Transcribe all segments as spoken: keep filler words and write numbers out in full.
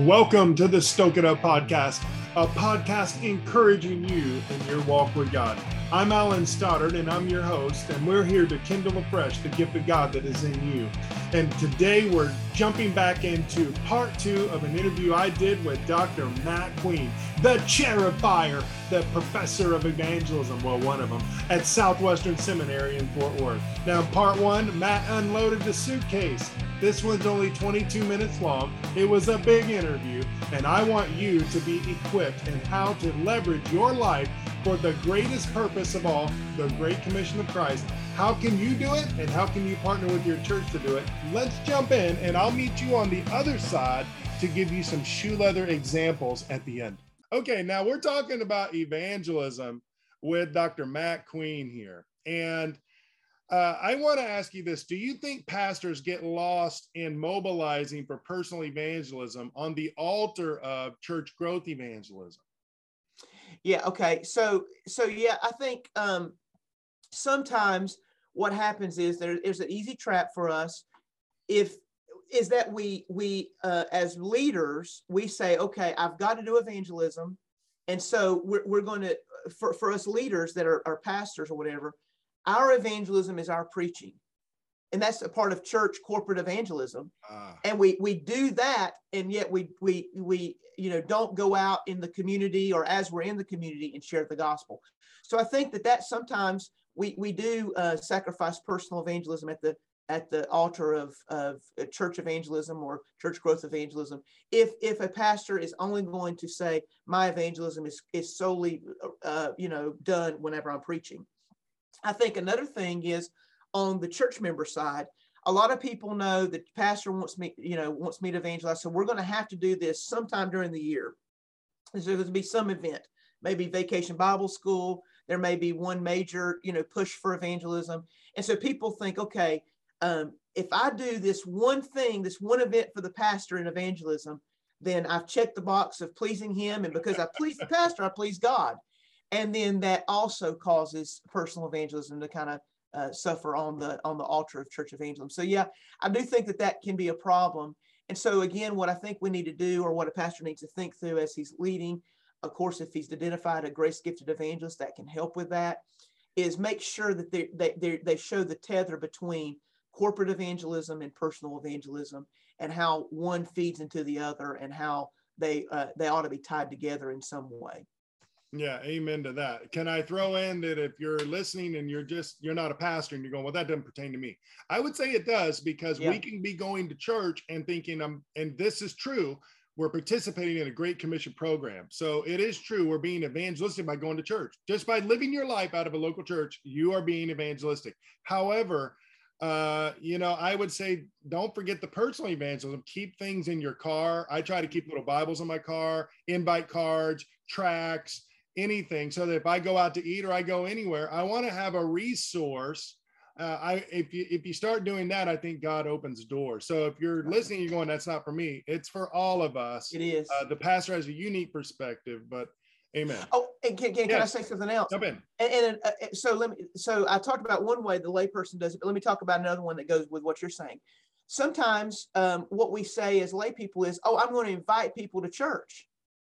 Welcome to the Stoke It Up podcast, a podcast encouraging you in your walk with God. I'm Alan Stoddard, and I'm your host, and we're here to kindle afresh the gift of God that is in you. And today we're jumping back into part two of an interview I did with Doctor Matt Queen, the chair of fire, the professor of evangelism, well, one of them, at Southwestern Seminary in Fort Worth. Now, in part one, Matt unloaded the suitcase. This one's only twenty-two minutes long. It was a big interview, and I want you to be equipped in how to leverage your life for the greatest purpose of all, the Great Commission of Christ. How can you do it, and how can you partner with your church to do it? Let's jump in, and I'll meet you on the other side to give you some shoe leather examples at the end. Okay, now we're talking about evangelism with Doctor Matt Queen here, and Uh, I want to ask you this. Do you think pastors get lost in mobilizing for personal evangelism on the altar of church growth evangelism? Yeah. Okay. So, so yeah, I think um, sometimes what happens is there, there's an easy trap for us. If is that we we uh, as leaders we say, okay, I've got to do evangelism, and so we're we're going to for for us leaders that are, are pastors or whatever. Our evangelism is our preaching, and that's a part of church corporate evangelism. Ah. And we we do that, and yet we we we you know don't go out in the community or as we're in the community and share the gospel. So I think that that sometimes we we do uh, sacrifice personal evangelism at the at the altar of of church evangelism or church growth evangelism. If if a pastor is only going to say my evangelism is is solely uh, you know done whenever I'm preaching. I think another thing is on the church member side, a lot of people know that the pastor wants me, you know, wants me to evangelize. So we're going to have to do this sometime during the year. There's going to be some event, maybe Vacation Bible School. There may be one major, you know, push for evangelism. And so people think, okay, um, if I do this one thing, this one event for the pastor in evangelism, then I've checked the box of pleasing him. And because I please the pastor, I please God. And then that also causes personal evangelism to kind of uh, suffer on the on the altar of church evangelism. So yeah, I do think that that can be a problem. And so again, what I think we need to do, or what a pastor needs to think through as he's leading, of course, if he's identified a grace gifted evangelist that can help with that, is make sure that they they they show the tether between corporate evangelism and personal evangelism, and how one feeds into the other, and how they uh, they ought to be tied together in some way. Yeah, amen to that. Can I throw in that if you're listening and you're just, you're not a pastor and you're going, well, that doesn't pertain to me. I would say it does, because yeah. we can be going to church and thinking, um, and this is true, we're participating in a Great Commission program. So it is true, we're being evangelistic by going to church. Just by living your life out of a local church, you are being evangelistic. However, uh, you know, I would say, don't forget the personal evangelism. Keep things in your car. I try to keep little Bibles in my car, invite cards, tracts, anything, so that if I go out to eat or I go anywhere, I want to have a resource. Uh, I if you if you start doing that, I think God opens doors. So if you're listening, you're going, that's not for me. It's for all of us. It is. Uh, the pastor has a unique perspective, but amen. Oh, and can, can, yes. can I say something else? Jump in. And, and uh, so let me. So I talked about one way the layperson does it, but let me talk about another one that goes with what you're saying. Sometimes um, what we say as lay people is, oh, I'm going to invite people to church.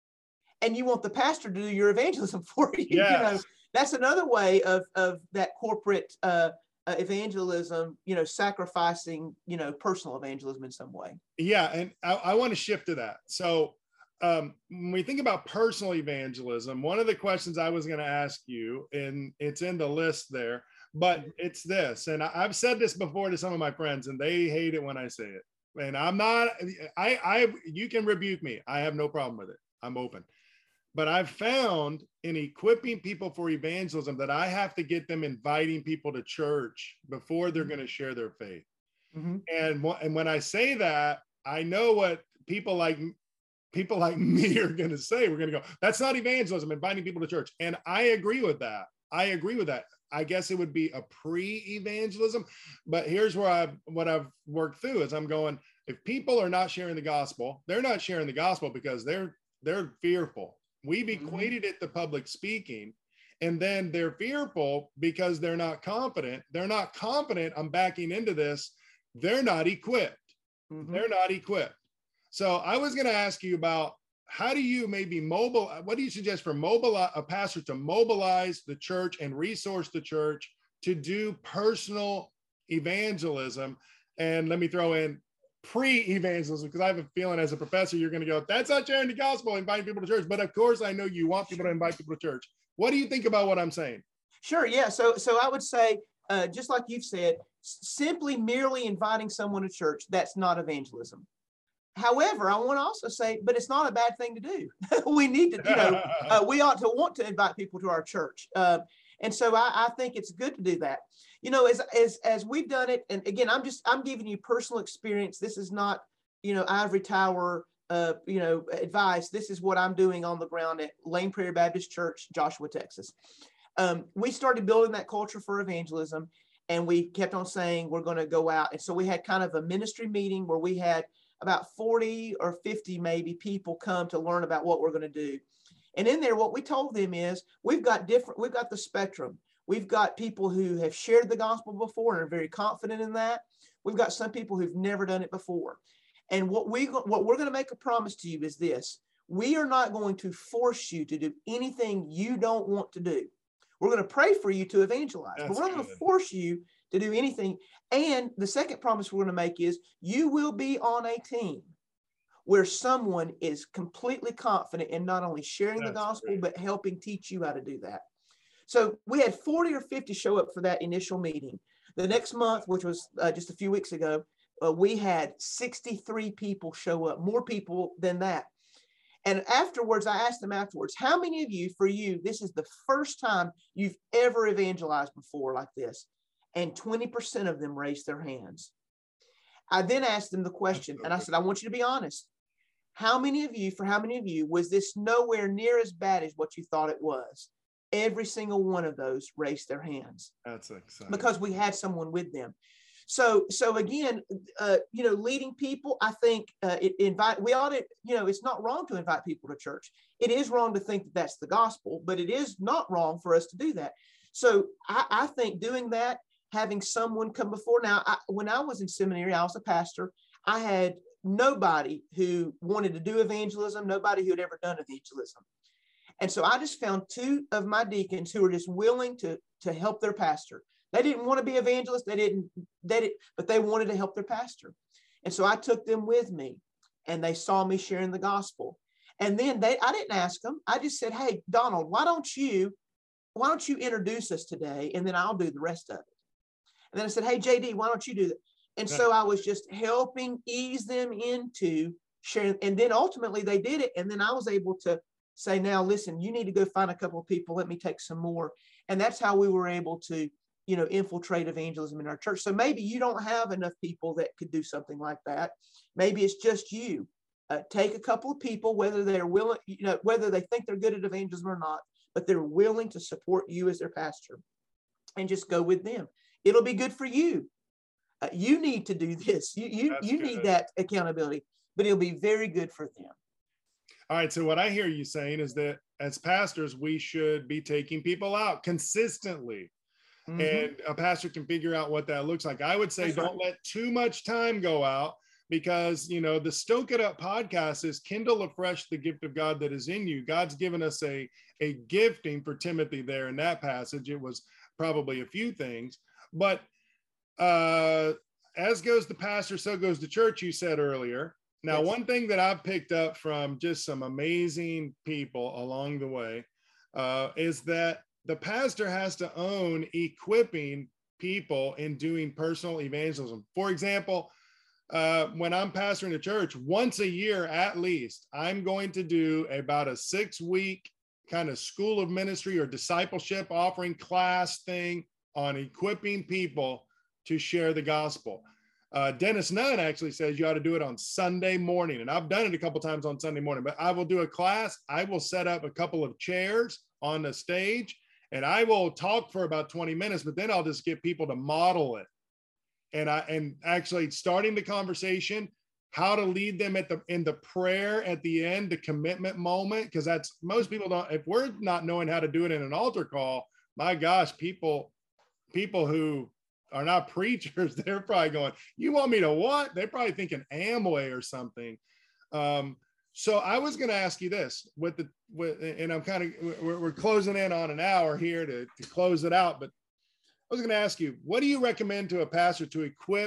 And you want the pastor to do your evangelism for you. Yes. You know, that's another way of, of that corporate uh, uh, evangelism, you know, sacrificing, you know, personal evangelism in some way. Yeah. And I, I want to shift to that. So um, when we think about personal evangelism, one of the questions I was going to ask you, and it's in the list there, but it's this, and I, I've said this before to some of my friends, and they hate it when I say it. And I'm not, I, I, you can rebuke me. I have no problem with it. I'm open. But I've found in equipping people for evangelism that I have to get them inviting people to church before they're going to share their faith. Mm-hmm. And, and when I say that, I know what people like people like me are going to say. We're going to go, that's not evangelism, inviting people to church. And I agree with that. I agree with that. I guess it would be a pre-evangelism. But here's where I've what I've worked through is I'm going, if people are not sharing the gospel, they're not sharing the gospel because they're they're fearful. We've equated it to public speaking, and then they're fearful because they're not confident. They're not confident. I'm backing into this. They're not equipped. Mm-hmm. They're not equipped. So I was going to ask you about how do you maybe mobile, what do you suggest for mobile, a pastor to mobilize the church and resource the church to do personal evangelism? And let me throw in pre-evangelism, because I have a feeling as a professor, you're going to go, that's not sharing the gospel, inviting people to church. But of course, I know you want people to invite people to church. What do you think about what I'm saying? Sure. Yeah. So, so I would say, uh, just like you've said, simply merely inviting someone to church, that's not evangelism. However, I want to also say, but it's not a bad thing to do. We need to, you know, uh, we ought to want to invite people to our church. Uh, and so I, I think it's good to do that. You know, as, as, as we've done it, and again, I'm just, I'm giving you personal experience. This is not, you know, ivory tower, uh, you know, advice. This is what I'm doing on the ground at Lane Prairie Baptist Church, Joshua, Texas. Um, we started building that culture for evangelism, and we kept on saying, we're going to go out. And so we had kind of a ministry meeting where we had about forty or fifty maybe people come to learn about what we're going to do. And in there, what we told them is we've got different, we've got the spectrum. We've got people who have shared the gospel before and are very confident in that. We've got some people who've never done it before. And what, we, what we're going to make a promise to you is this: we are not going to force you to do anything you don't want to do. We're going to pray for you to evangelize, That's but we're not good. going to force you to do anything. And the second promise we're going to make is you will be on a team where someone is completely confident in not only sharing That's the gospel, great. but helping teach you how to do that. So we had forty or fifty show up for that initial meeting. The next month, which was uh, just a few weeks ago, uh, we had sixty-three people show up, more people than that. And afterwards, I asked them afterwards, how many of you, for you, this is the first time you've ever evangelized before like this? And twenty percent of them raised their hands. I then asked them the question, and I said, I want you to be honest. How many of you, for how many of you, was this nowhere near as bad as what you thought it was? Every single one of those raised their hands. That's exciting. Because we had someone with them. So, so again, uh, you know, leading people, I think uh, it invite, we ought to, you know, it's not wrong to invite people to church. It is wrong to think that that's the gospel, but it is not wrong for us to do that. So I, I think doing that, having someone come before. Now, I, when I was in seminary, I was a pastor. I had nobody who wanted to do evangelism, nobody who had ever done evangelism. And so I just found two of my deacons who were just willing to, to help their pastor. They didn't want to be evangelists. They didn't, they did, but they wanted to help their pastor. And so I took them with me, and they saw me sharing the gospel. And then they, I didn't ask them. I just said, hey, Donald, why don't you, why don't you introduce us today? And then I'll do the rest of it. And then I said, hey, J D, why don't you do that? And so I was just helping ease them into sharing. And then ultimately they did it. And then I was able to say, now, listen, you need to go find a couple of people. Let me take some more. And that's how we were able to, you know, infiltrate evangelism in our church. So maybe you don't have enough people that could do something like that. Maybe it's just you. Uh, take a couple of people, whether they're willing, you know, whether they think they're good at evangelism or not, but they're willing to support you as their pastor, and just go with them. It'll be good for you. Uh, you need to do this. You you, you need that accountability, but it'll be very good for them. All right. So what I hear you saying is that as pastors, we should be taking people out consistently. Mm-hmm. And a pastor can figure out what that looks like. I would say, That's don't right. let too much time go out, because, you know, the Stoke It Up podcast is kindle afresh the gift of God that is in you. God's given us a, a gifting for Timothy there in that passage. It was probably a few things, but uh, as goes the pastor, so goes the church, you said earlier. Now, yes. One thing that I've picked up from just some amazing people along the way uh, is that the pastor has to own equipping people in doing personal evangelism. For example, uh, when I'm pastoring a church, once a year at least, I'm going to do about a six week kind of school of ministry or discipleship offering class thing on equipping people to share the gospel. Uh, Dennis Nunn actually says you ought to do it on Sunday morning. And I've done it a couple times on Sunday morning, but I will do a class. I will set up a couple of chairs on the stage, and I will talk for about twenty minutes, but then I'll just get people to model it. And I, and actually starting the conversation, how to lead them at the, in the prayer at the end, the commitment moment. Cause that's, most people don't, if we're not knowing how to do it in an altar call, my gosh, people, people who are not preachers, they're probably going, you want me to what? They're probably thinking Amway or something. Um, so I was going to ask you this with the, with, and I'm kind of, we're, we're closing in on an hour here to, to close it out, but I was going to ask you, what do you recommend to a pastor to equip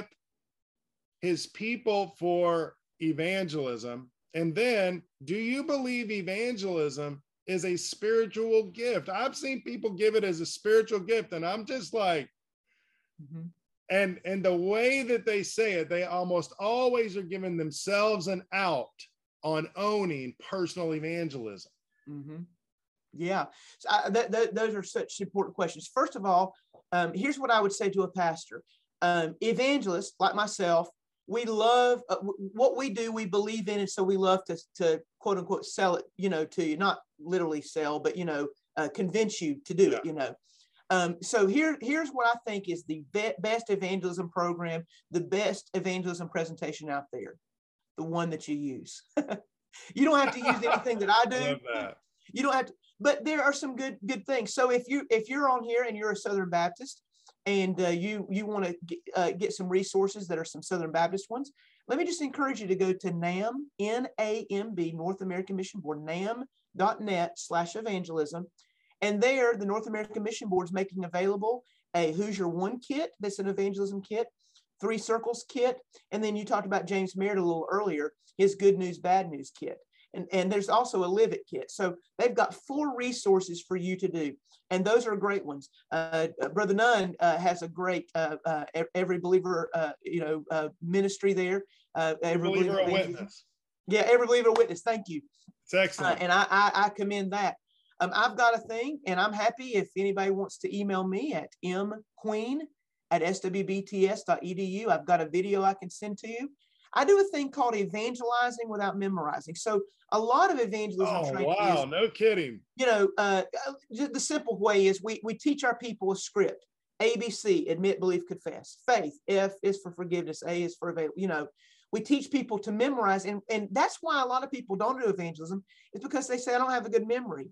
his people for evangelism? And then, do you believe evangelism is a spiritual gift? I've seen people give it as a spiritual gift, and I'm just like, mm-hmm. and and the way that they say it, they almost always are giving themselves an out on owning personal evangelism. Mm-hmm. Yeah, so I, th- th- those are such important questions. First of all, um, here's what I would say to a pastor. Um, evangelists like myself, we love uh, w- what we do, we believe in it, so we love to, to quote unquote sell it, you know, to you, not literally sell, but, you know, uh, convince you to do yeah. it, you know. Um, so here, here's what I think is the be- best evangelism program, the best evangelism presentation out there, the one that you use. You don't have to use anything that I do. I love that. You don't have to, but there are some good good things. So if you if you're on here and you're a Southern Baptist, and uh, you you want to get, uh, get some resources that are some Southern Baptist ones, let me just encourage you to go to NAM, N A M B, North American Mission Board, nam dot net slash evangelism. And there, the North American Mission Board is making available a Who's Your One kit, that's an evangelism kit, Three Circles kit, and then you talked about James Merritt a little earlier, his Good News, Bad News kit. And, and there's also a Live It kit. So they've got four resources for you to do. And those are great ones. Uh, Brother Nunn uh, has a great uh, uh, Every Believer, uh, you know, uh, ministry there. Uh, every believer, believer a witness. Yeah, Every Believer a Witness. Thank you. It's excellent. Uh, and I, I, I commend that. Um, I've got a thing, and I'm happy if anybody wants to email me at mqueen at s w b t s dot e d u. I've got a video I can send to you. I do a thing called evangelizing without memorizing. So a lot of evangelism oh, training wow, is, no kidding. You know, uh, the simple way is we, we teach our people a script. A, B, C, admit, believe, confess. Faith, F is for forgiveness, A is for avail. You know, we teach people to memorize. And, and that's why a lot of people don't do evangelism, is because they say, I don't have a good memory.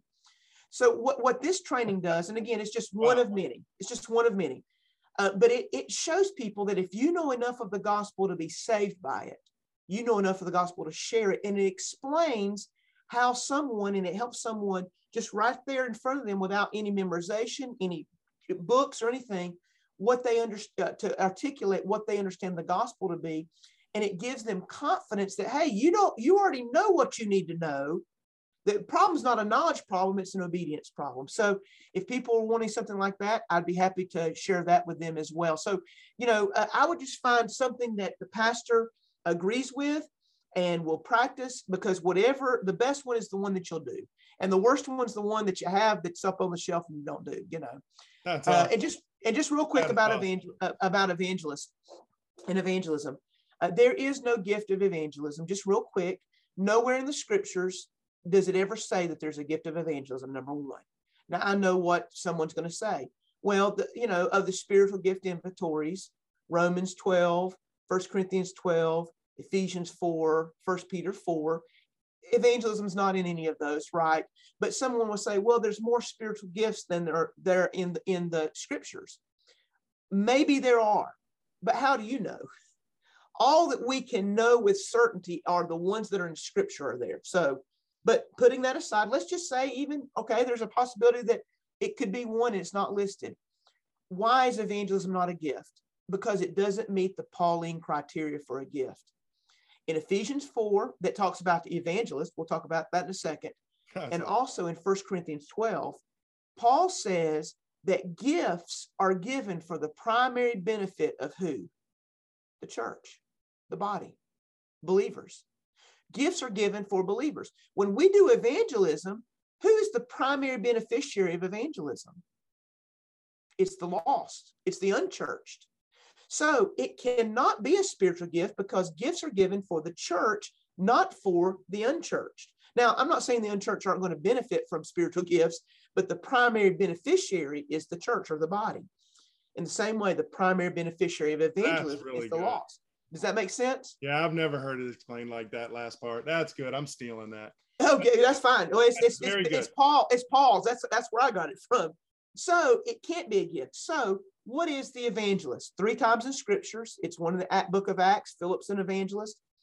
So what, what this training does, and again, it's just one wow. of many. It's just one of many. Uh, but it, it shows people that if you know enough of the gospel to be saved by it, you know enough of the gospel to share it. And it explains how someone, and it helps someone just right there in front of them without any memorization, any books or anything, what they understand, to articulate what they understand the gospel to be. And it gives them confidence that, hey, you don't, you already know what you need to know. The problem is not a knowledge problem, it's an obedience problem. So if people are wanting something like that, I'd be happy to share that with them as well. So, you know, uh, I would just find something that the pastor agrees with and will practice, because whatever, the best one is the one that you'll do. And the worst one's the one that you have that's up on the shelf and you don't do, you know. That's uh, awesome. and just and just real quick That's about awesome. evangel uh, about evangelists and evangelism. Uh, there is no gift of evangelism. Just real quick, nowhere in the scriptures does it ever say that there's a gift of evangelism, number one. Now, I know what someone's going to say. Well, the, you know, of the spiritual gift inventories, Romans twelve, First Corinthians twelve, Ephesians four, First Peter four, evangelism is not in any of those, right? But someone will say, well, there's more spiritual gifts than there are there in the, in the scriptures. Maybe there are, but how do you know? All that we can know with certainty are the ones that are in scripture are there. So, but putting that aside, let's just say even, okay, there's a possibility that it could be one and it's not listed. Why is evangelism not a gift? Because it doesn't meet the Pauline criteria for a gift. In Ephesians four, that talks about the evangelist, we'll talk about that in a second. And also in First Corinthians twelve, Paul says that gifts are given for the primary benefit of who? The church, the body, believers. Gifts are given for believers. When we do evangelism, who is the primary beneficiary of evangelism? It's the lost. It's the unchurched. So it cannot be a spiritual gift because gifts are given for the church, not for the unchurched. Now, I'm not saying the unchurched aren't going to benefit from spiritual gifts, but the primary beneficiary is the church or the body. In the same way, the primary beneficiary of evangelism really is the good. Lost. Does that make sense? Yeah, I've never heard it explained like that last part. That's good. I'm stealing that. Okay, that's fine. Well, it's, it's, very it's, good. it's Paul. It's Paul's. That's that's where I got it from. So it can't be a gift. So what is the evangelist? Three times in scriptures. It's one in the book of Acts. Philip's an evangelist.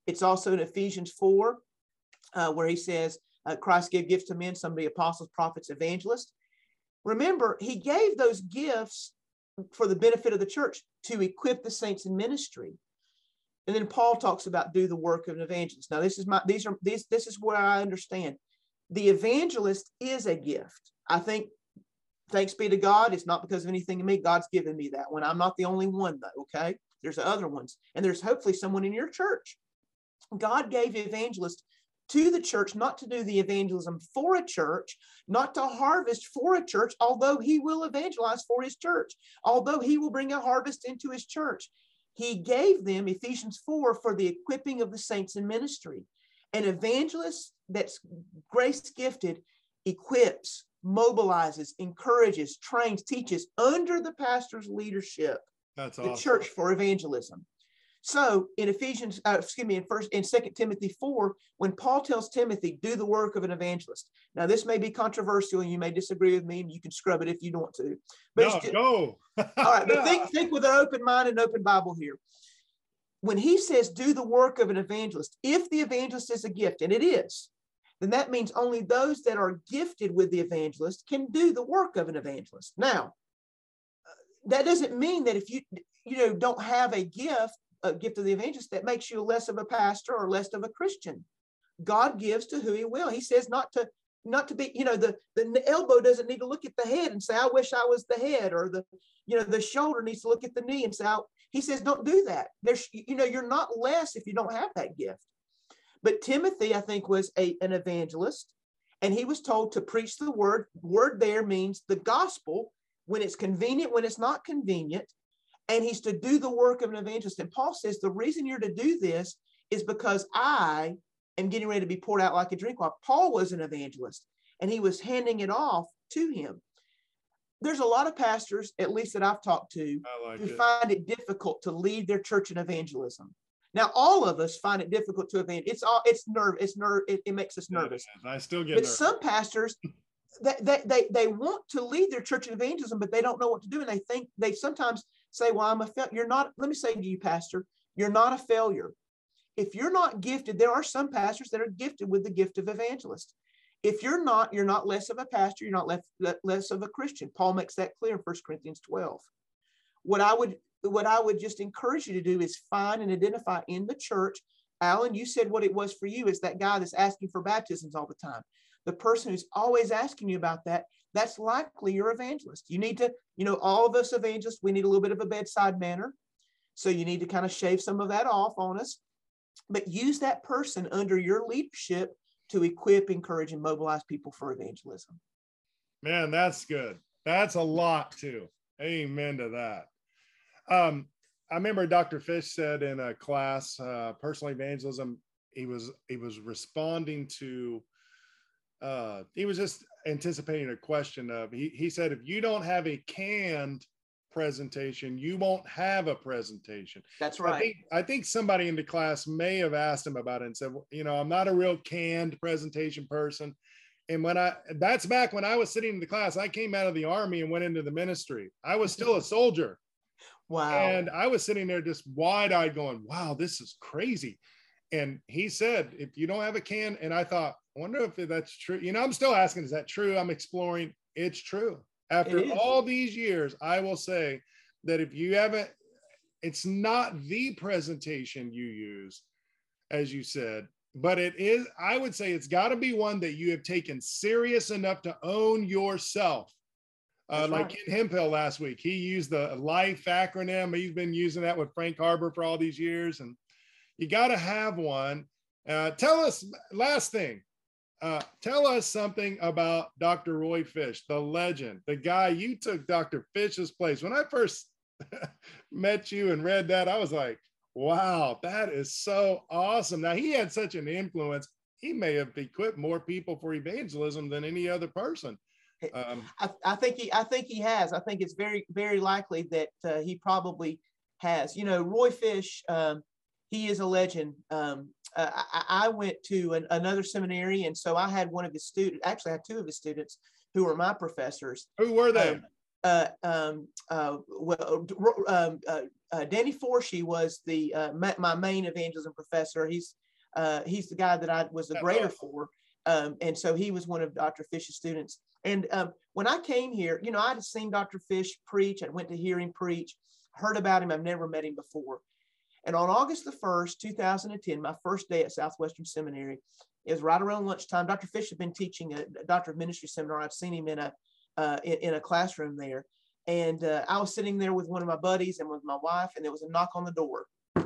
It's also in Ephesians four, uh, where he says, uh, Christ gave gifts to men, some to be apostles, prophets, evangelists. Remember, he gave those gifts for the benefit of the church to equip the saints in ministry. And then Paul talks about do the work of an evangelist. Now, this is my these are these this is where I understand the evangelist is a gift. I think, thanks be to God, it's not because of anything in me. God's given me that one. I'm not the only one, though. Okay, there's other ones, and there's hopefully someone in your church. God gave evangelists to the church, not to do the evangelism for a church, not to harvest for a church, although he will evangelize for his church, although he will bring a harvest into his church. He gave them, Ephesians four, for the equipping of the saints in ministry. An evangelist that's grace gifted equips, mobilizes, encourages, trains, teaches under the pastor's leadership. That's the awesome. Church for evangelism. So in Ephesians, uh, excuse me, in first in Second Timothy four, when Paul tells Timothy, do the work of an evangelist. Now, this may be controversial and you may disagree with me and you can scrub it if you want to. But no, just, go. all right, but think, think with an open mind and open Bible here. When he says do the work of an evangelist, if the evangelist is a gift, and it is, then that means only those that are gifted with the evangelist can do the work of an evangelist. Now, that doesn't mean that if you, you know, don't have a gift, a gift of the evangelist, that makes you less of a pastor or less of a Christian. God gives to who he will. He says not to, not to be, you know, the, the elbow doesn't need to look at the head and say, I wish I was the head, or the, you know, the shoulder needs to look at the knee and say, I, he says, don't do that. There's, you know, you're not less if you don't have that gift. But Timothy, I think, was a, an evangelist, and he was told to preach the word. Word there means the gospel, when it's convenient, when it's not convenient. And he's to do the work of an evangelist. And Paul says, the reason you're to do this is because I am getting ready to be poured out like a drink cup. Paul was an evangelist, and he was handing it off to him. There's a lot of pastors, at least that I've talked to, like who it. find it difficult to lead their church in evangelism. Now, all of us find it difficult to evangelize. It's all, it's nerve, it's nerve, it, it makes us nervous. I still get but nervous. Some pastors, they, they, they, they want to lead their church in evangelism, but they don't know what to do. And they think, they sometimes say, well, I'm a failure. You're not, let me say to you, pastor, you're not a failure. If you're not gifted, there are some pastors that are gifted with the gift of evangelist. If you're not, you're not less of a pastor, you're not less, less of a Christian. Paul makes that clear in First Corinthians twelve. What I would, what I would just encourage you to do is find and identify in the church. Alan, you said what it was for you is that guy that's asking for baptisms all the time. The person who's always asking you about that, that's likely your evangelist. You need to, you know, all of us evangelists, we need a little bit of a bedside manner. So you need to kind of shave some of that off on us, but use that person under your leadership to equip, encourage, and mobilize people for evangelism. Man, that's good. That's a lot too. Amen to that. Um, I remember Doctor Fish said in a class, uh, personal evangelism, he was, he was responding to, uh, he was just anticipating a question of, he, he said, if you don't have a canned presentation, you won't have a presentation. That's right. I think, I think somebody in the class may have asked him about it and said, you know, I'm not a real canned presentation person. And when I, that's back when I was sitting in the class, I came out of the army and went into the ministry. I was still a soldier. Wow. And I was sitting there just wide-eyed going, wow, this is crazy. And he said, if you don't have a can, and I thought, I wonder if that's true. You know, I'm still asking, is that true? I'm exploring. It's true. After all these years, I will say that if you haven't, it's not the presentation you use, as you said, but it is, I would say it's got to be one that you have taken serious enough to own yourself. Uh, like right. Ken Hemphill last week, he used the LIFE acronym. He's been using that with Frank Harbor for all these years. And you got to have one. Uh, tell us, last thing, uh, tell us something about Doctor Roy Fish, the legend, the guy. You took Doctor Fish's place. When I first met you and read that, I was like, wow, that is so awesome. Now, he had such an influence. He may have equipped more people for evangelism than any other person. Um, I, I think he, I think he has. I think it's very, very likely that uh, he probably has. You know, Roy Fish, um, he is a legend. Um, uh, I, I went to an, another seminary, and so I had one of his students. Actually, I had two of his students who were my professors. Who were they? Um, uh, um, uh, well, um, uh, uh, Danny Forshee was the uh, my, my main evangelism professor. He's uh, he's the guy that I was the grader for. Um, and so he was one of Doctor Fish's students. And um, when I came here, you know, I'd seen Doctor Fish preach. I went to hear him preach, heard about him. I've never met him before. And on August the first, two thousand ten, my first day at Southwestern Seminary, it was right around lunchtime. Doctor Fish had been teaching a, a Doctor of Ministry seminar. I'd seen him in a uh, in, in a classroom there. And uh, I was sitting there with one of my buddies and with my wife, and there was a knock on the door.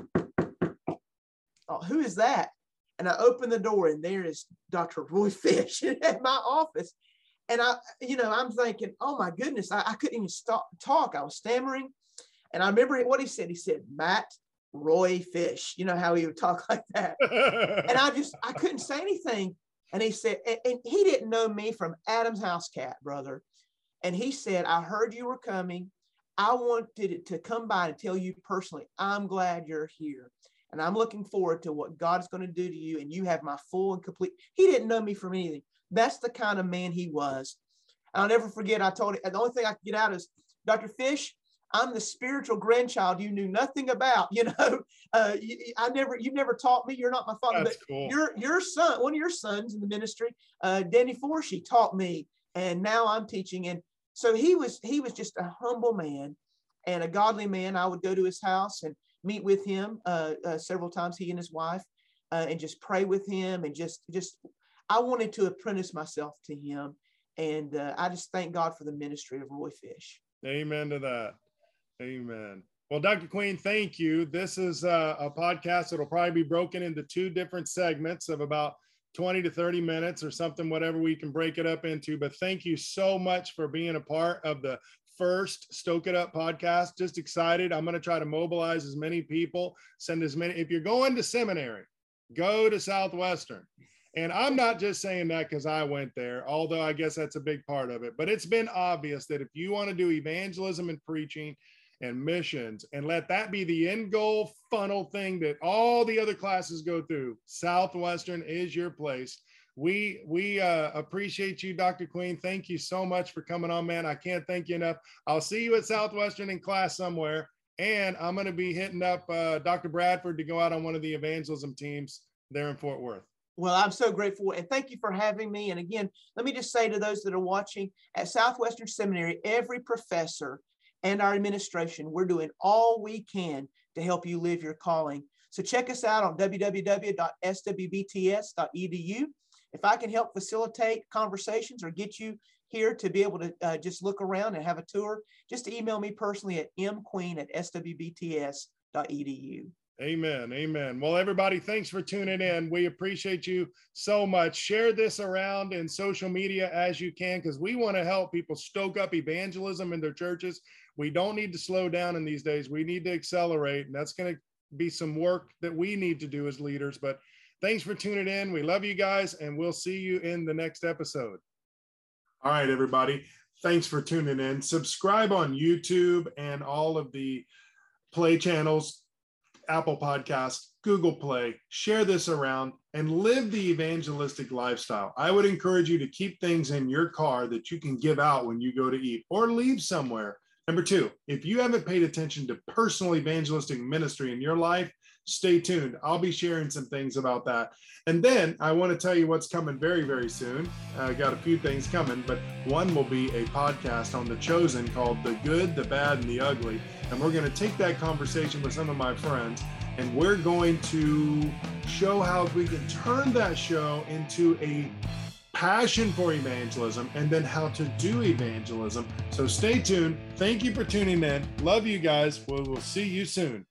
Oh, who is that? And I opened the door, and there is Doctor Roy Fish at my office. And I, you know, I'm thinking, oh my goodness, I, I couldn't even stop talk. I was stammering. And I remember what he said. He said, Matt Roy Fish. You know how he would talk like that. And I just, I couldn't say anything. And he said, and, and he didn't know me from Adam's house cat, brother. And he said, I heard you were coming. I wanted to come by and tell you personally, I'm glad you're here. And I'm looking forward to what God's going to do to you. And you have my full and complete. He didn't know me from anything. That's the kind of man he was. And I'll never forget, I told him, the only thing I could get out is, Doctor Fish, I'm the spiritual grandchild you knew nothing about. You know, uh, you, I never, you never taught me. You're not my father. That's but cool. your, your son, one of your sons in the ministry, uh, Danny Forshee, taught me. And now I'm teaching. And so he was, he was just a humble man and a godly man. I would go to his house and meet with him uh, uh, several times, he and his wife, uh, and just pray with him. And just, just, I wanted to apprentice myself to him. And uh, I just thank God for the ministry of Roy Fish. Amen to that. Amen. Well, Doctor Queen, thank you. This is a, a podcast that will probably be broken into two different segments of about twenty to thirty minutes or something, whatever we can break it up into. But thank you so much for being a part of the first Stoke It Up podcast. Just excited. I'm going to try to mobilize as many people, send as many. If you're going to seminary, go to Southwestern. And I'm not just saying that because I went there, although I guess that's a big part of it. But it's been obvious that if you want to do evangelism and preaching and missions, and let that be the end goal funnel thing that all the other classes go through, Southwestern is your place. We we uh, appreciate you, Doctor Queen. Thank you so much for coming on, man. I can't thank you enough. I'll see you at Southwestern in class somewhere. And I'm going to be hitting up uh, Doctor Bradford to go out on one of the evangelism teams there in Fort Worth. Well, I'm so grateful. And thank you for having me. And again, let me just say to those that are watching, at Southwestern Seminary, every professor and our administration, we're doing all we can to help you live your calling. So check us out on w w w dot s w b t s dot e d u. If I can help facilitate conversations or get you here to be able to uh, just look around and have a tour, just email me personally at m queen at s w b t s dot e d u. Amen. Amen. Well, everybody, thanks for tuning in. We appreciate you so much. Share this around in social media as you can, because we want to help people stoke up evangelism in their churches. We don't need to slow down in these days. We need to accelerate, and that's going to be some work that we need to do as leaders. But thanks for tuning in. We love you guys, and we'll see you in the next episode. All right, everybody. Thanks for tuning in. Subscribe on YouTube and all of the Play channels, Apple Podcast, Google Play. Share this around and live the evangelistic lifestyle. I would encourage you to keep things in your car that you can give out when you go to eat or leave somewhere. Number two, if you haven't paid attention to personal evangelistic ministry in your life, stay tuned. I'll be sharing some things about that. And then I want to tell you what's coming very, very soon. I got a few things coming, but one will be a podcast on The Chosen called The Good, the Bad, and the Ugly. And we're going to take that conversation with some of my friends, and we're going to show how we can turn that show into a passion for evangelism and then how to do evangelism. So stay tuned. Thank you for tuning in. Love you guys. We'll, we'll see you soon.